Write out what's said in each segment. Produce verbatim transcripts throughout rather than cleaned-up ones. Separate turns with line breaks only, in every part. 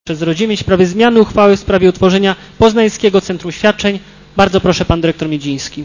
zero dziewięć w sprawie zmiany uchwały w sprawie utworzenia Poznańskiego Centrum Świadczeń. Bardzo proszę, pan dyrektor Miedziński.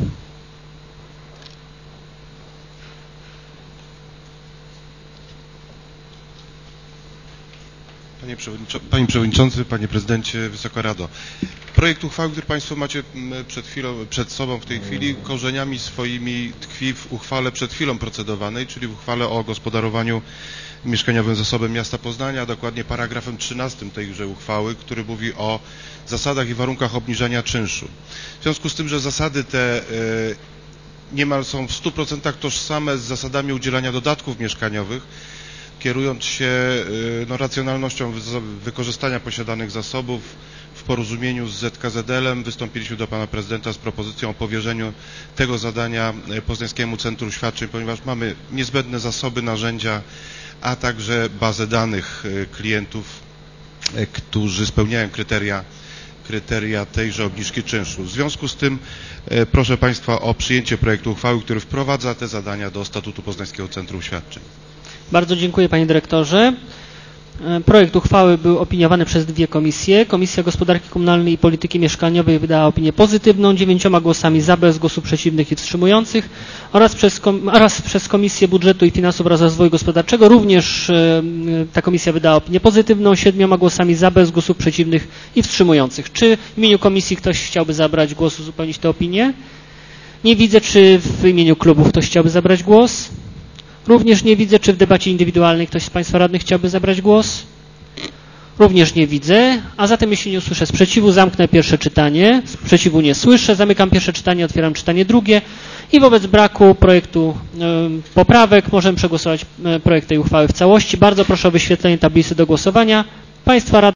Panie Przewodniczący, Panie Przewodniczący, Panie Prezydencie, Wysoka Rado. Projekt uchwały, który Państwo macie przed chwilą, przed sobą w tej chwili, korzeniami swoimi tkwi w uchwale przed chwilą procedowanej, czyli w uchwale o gospodarowaniu mieszkaniowym zasobem miasta Poznania, a dokładnie paragrafem trzynastym tejże uchwały, który mówi o zasadach i warunkach obniżania czynszu. W związku z tym, że zasady te niemal są w stu procentach tożsame z zasadami udzielania dodatków mieszkaniowych, kierując się no, racjonalnością wykorzystania posiadanych zasobów, w porozumieniu z Z K Z L em wystąpiliśmy do Pana Prezydenta z propozycją o powierzeniu tego zadania Poznańskiemu Centrum Świadczeń, ponieważ mamy niezbędne zasoby, narzędzia, a także bazę danych klientów, którzy spełniają kryteria, kryteria tejże obniżki czynszu. W związku z tym proszę Państwa o przyjęcie projektu uchwały, który wprowadza te zadania do statutu Poznańskiego Centrum Świadczeń.
Bardzo dziękuję, panie dyrektorze. Projekt uchwały był opiniowany przez dwie komisje. Komisja Gospodarki Komunalnej i Polityki Mieszkaniowej wydała opinię pozytywną, dziewięcioma głosami za, bez głosów przeciwnych i wstrzymujących, oraz przez, oraz przez Komisję Budżetu i Finansów oraz Rozwoju Gospodarczego również e, ta komisja wydała opinię pozytywną, siedmioma głosami za, bez głosów przeciwnych i wstrzymujących. Czy w imieniu komisji ktoś chciałby zabrać głos, uzupełnić tę opinię? Nie widzę, czy w imieniu klubów ktoś chciałby zabrać głos. Również nie widzę, czy w debacie indywidualnej ktoś z Państwa radnych chciałby zabrać głos. Również nie widzę, a zatem jeśli nie usłyszę sprzeciwu, zamknę pierwsze czytanie. Sprzeciwu nie słyszę, zamykam pierwsze czytanie, otwieram czytanie drugie i wobec braku projektu y, poprawek możemy przegłosować y, projekt tej uchwały w całości. Bardzo proszę o wyświetlenie tablicy do głosowania. Państwa radnych